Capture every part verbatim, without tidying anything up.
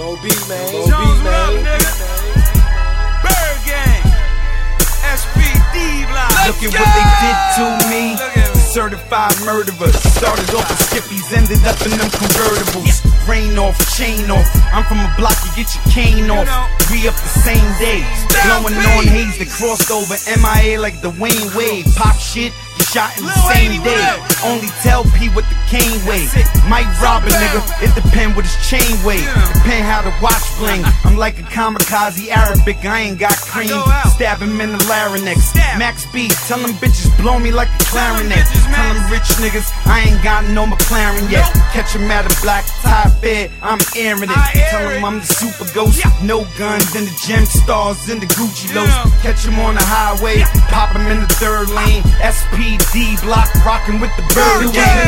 Mo B, man. Mo Jones, B, what up, man. nigga? Bird Gang. S P D Block. Look at what they did to me. Certified murderer. Started off with skippies, ended up in them convertibles. Rain off, chain off. I'm from a block, you get your cane off. We up the same day. Blowing on haze that crossed over M I A like the Wayne Wade. Pop shit, you shot in the same day. Only tell P what the cane weigh. Might rob a nigga, it depend what his chain weigh. Depend how the watch bling. I'm like a kamikaze Arabic, I ain't got cream. Stab him in the larynx. Max B, tell them bitches blow me like a clarinet. Tell them rich niggas, I ain't got no McLaren yet. Catch him at a black tie bed, I'm airing it. Tell him I'm the super ghost, no guns in the gem stars in the Gucci lows. Catch him on the highway, pop him in the third lane. S P D Block, rockin' with the Bird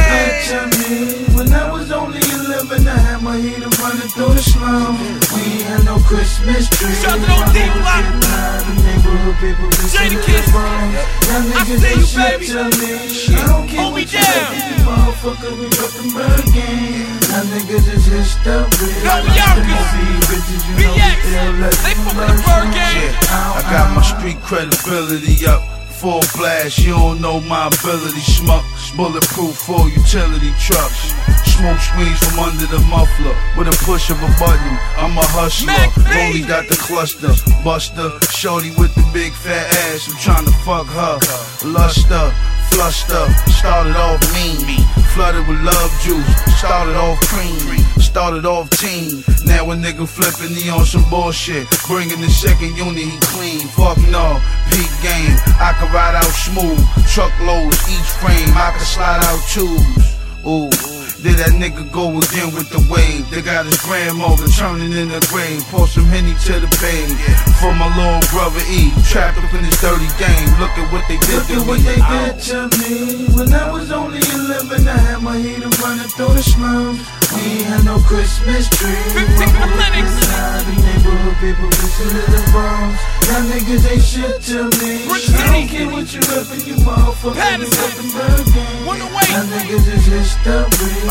Gang. When I was only eleven, I had my heater running through the slum. We ain't had no Christmas tree. Shout out to D Block. The neighborhood people listen to the bombs. Y'all niggas ain't shit to me. I don't care what you like, you motherfucker, we reppin' Bird Gang. Y'all niggas is history. No, Yonkers. B X. They fuck with the Bird Gang. I got my street credibility up. Full blast, you don't know my ability. Schmuck, bulletproof for utility trucks. Smoke screens from under the muffler. With a push of a button, I'm a hustler. Only got the cluster, buster. Shorty with the big fat ass, I'm trying to fuck her. Luster, fluster, started off mean. Flooded with love juice, started off cream. Started off teen, now a nigga flipping, he on some bullshit. Bringing the second unit, he clean. Fuck no, peak game, I can ride out smooth. Truckloads, each frame, I can slide out twos. Ooh, did that nigga go again with the wave? They got his grandmother turning in the grave. Pour some Henny to the page. For my little brother E, trapped up in this dirty game. Look at what they did to me. Look at what they did to me. When I was only eleven, I had my heater running through the slums. We ain't had no Christmas tree. fifteen clinics. The neighborhood people listen to the bombs. Y'all niggas ain't shit to me. I don't care what you reppin', you motherfucker. We reppin' Bird Gang. Y'all niggas is history.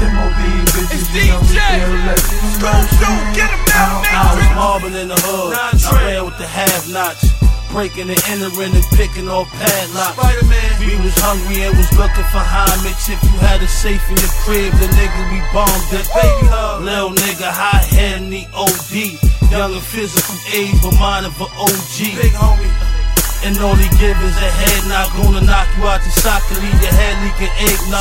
It's D J. Go, go, get him out, I was Matrix. mobbing in the hood. I ran with the half-nots. Breaking and entering and picking off padlocks. We was hungry and was looking for Heimlich. If you had a safe in your crib, the nigga we bombed it. Lil nigga, high head in the O D. Young and physical age, but mine of an O G. Big homie. And all he give is a head knock. Gonna knock you out your socket, leave your head leaking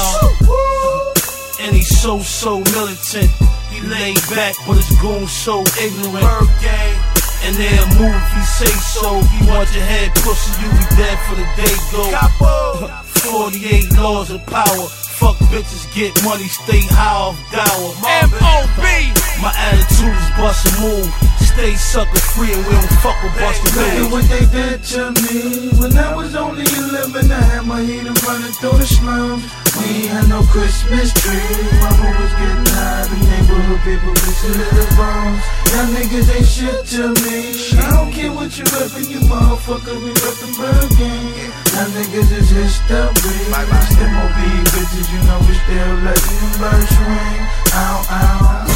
eggnog. And he's so, so militant. He laid back, but his goons so ignorant. Bird Gang. And they'll move if he say so. If you want your head pussy, you be dead for the day go. forty-eight laws of power. Fuck bitches, get money, stay high off dower. M O B. My attitude is bust a move. Stay sucker free and we don't fuck with bustin' Look at moves. what they did to me. When I was only eleven, I had my heater running through the slums. We ain't had no Christmas tree. Mama was getting high, the neighborhood people listen to the bombs. Y'all niggas ain't shit to me. I don't care what you reppin', you motherfucker, we reppin' Bird Gang. Y'all niggas is history. M O B bitches, you know we still letting them birds swing. Ow, ow.